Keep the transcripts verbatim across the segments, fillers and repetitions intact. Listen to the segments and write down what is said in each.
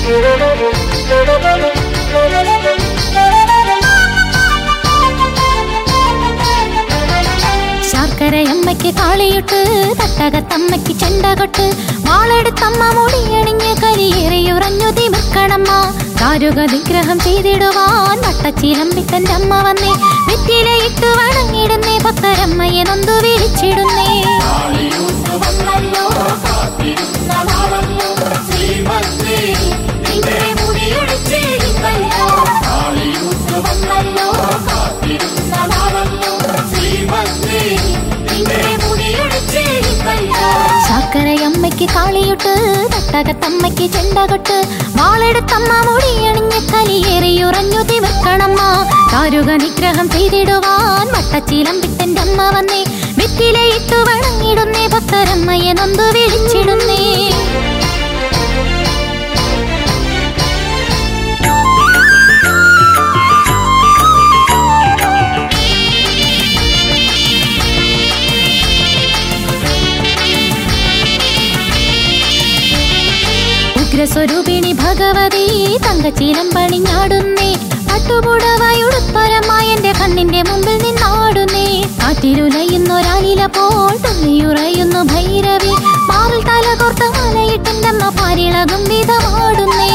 ശർക്കരയമ്മയ്ക്ക് കാളിയുട്ട് തട്ടകത്തമ്മയ്ക്ക് ചെണ്ടകൊട്ട് വാളെടുത്തമ്മ മുടിയണിഞ്ഞ് കരിയേറിയുറഞ്ഞു തിമിർക്കണമ്മ കാരുക നിഗ്രഹം ചെയ്തിടുവാൻ വട്ടച്ചിലമ്പിത്തന്റെ അമ്മ വന്നേ വെറ്റിലയിട്ട് വണങ്ങിടുന്നേ ഭക്തരമ്മയെ നൊന്തു വിളിച്ചിടുന്നേ ശർക്കരയമ്മയ്ക്ക് കാളിയുട്ട് തട്ടകത്തമ്മയ്ക്ക് ചെണ്ടകൊട്ട് വാളെടുത്തമ്മ മുടിയണിഞ്ഞ് കലിയേറിയുറഞ്ഞു തിമിർക്കണമ്മ കാരുക നിഗ്രഹം ചെയ്തിടുവാൻ വട്ടച്ചിലമ്പിത്തന്റെ അമ്മ വന്നേ വെറ്റിലയിട്ടു വണങ്ങിടുന്നേ ഭക്തരമ്മയെ നൊന്തു വിളിച്ചിടുന്നേ ഉഗ്രസ്വരൂപിണി ഭഗവതി തങ്കച്ചീലം പണിഞ്ഞാടുന്നേ പട്ടുപുടവയുടുപ്പരമായി എന്റെ കണ്ണിന്റെ മുമ്പിൽ നിന്നാടുന്നേ കാറ്റിരുലയുന്നൊരാലില പോൽ തുള്ളിയുറയുന്നു ഭൈരവി മാറിൽ തല കോർത്ത മലയിട്ടെന്റെ അമ്മ പാരിളകും വിധമാടുന്നേ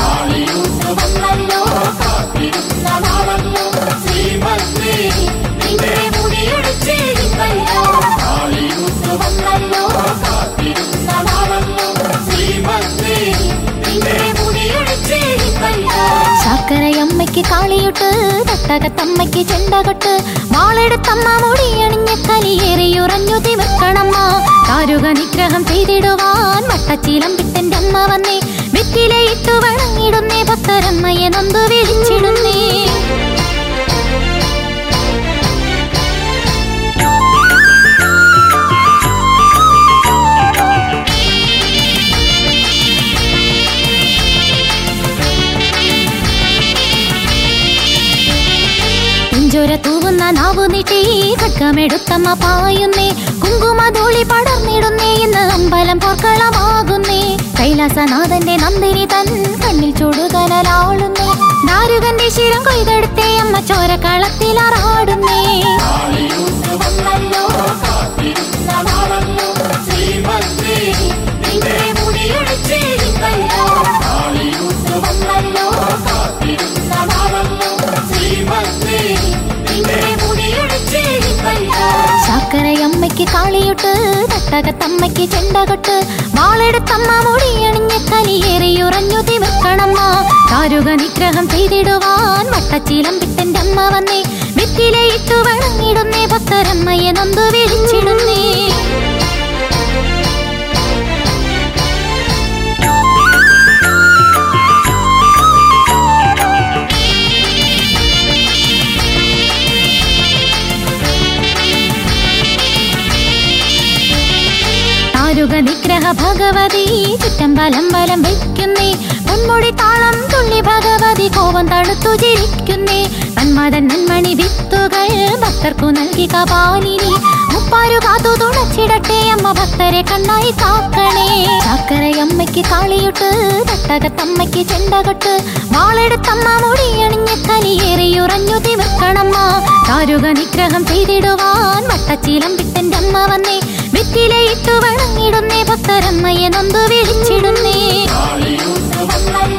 ശർക്കരയമ്മയ്ക്ക് കാളിയുട്ട് തട്ടകത്തമ്മയ്ക്ക് ചെണ്ടകൊട്ട് വാളെടുത്തമ്മ മുടിയണിഞ്ഞ് കലിയേറിയുറഞ്ഞു തിമിർക്കണമ്മ കാരുക നിഗ്രഹം ചെയ്തിടുവാൻ വട്ടച്ചിലമ്പിത്തന്റെ അമ്മ വന്നേ വെറ്റിലയിട്ടു വണങ്ങിടുന്നേ ഭക്തരമ്മയെ നൊന്തു വിളിച്ചിടുന്നേ തൂവുന്ന നാവു നീട്ടി ഖഡ്ഗമെടുത്തമ്മ പായുന്നേ കുങ്കുമധൂളി പടർന്നിടുന്നേ ഇന്ന് അമ്പലം പോർക്കളമാകുന്നേ കൈലാസനാഥന്റെ നന്ദിനി തൻ കണ്ണിൽ ചൂടുകലാളുന്നേ നാരുകന്റെ ശിരം കൊയ്തെടുത്തേ അമ്മ ചോരക്കളത്തിലാറാടുന്നേ ശർക്കരയമ്മയ്ക്ക് കാളിയുട്ട് തട്ടകത്തമ്മയ്ക്ക് ചെണ്ടകൊട്ട് വാളെടുത്തമ്മ മുടിയണിഞ്ഞ് കലിയേറിയുറഞ്ഞു തിമിർക്കണമ്മ കാരുക നിഗ്രഹം ചെയ്തിടുവാൻ വട്ടച്ചിലമ്പിത്തന്റെ അമ്മ വന്നേ വെറ്റിലയിട്ടു വണങ്ങിടുന്നേ ഭക്തരമ്മയെ നൊന്തു വിളിച്ചിടുന്നേ നിഗ്രഹ ഭഗവതി ചുറ്റമ്പലം വലം വയ്ക്കുന്നേ പൊന്മുടി താളം തുള്ളി ഭഗവതി കോപം തടുത്തു ചിരിക്കുന്നേ നന്മതൻ നന്മണി വിത്തുകൾ ഭക്തർക്കു നൽകി കപാലിനി മുപ്പാരു കാത്തു തുണച്ചിടട്ടെ അമ്മ ഭക്തരെ കണ്ണായി കാക്കണേ ശർക്കരയമ്മയ്ക്ക് കാളിയുട്ട് തട്ടകത്തമ്മയ്ക്ക് ചെണ്ടകൊട്ട് വാളെടുത്തമ്മ മുടിയണിഞ്ഞ് കലിയേറിയുറഞ്ഞു തിമിർക്കണമ്മ കാരുക നിഗ്രഹം ചെയ്തിടുവാൻ വട്ടച്ചിലമ്പിത്തന്റെ അമ്മ വന്നേ വെറ്റിലയിട്ടു വണങ്ങിടുന്നേ ഭക്തരമ്മയെ നൊന്തു വിളിച്ചിടുന്നേ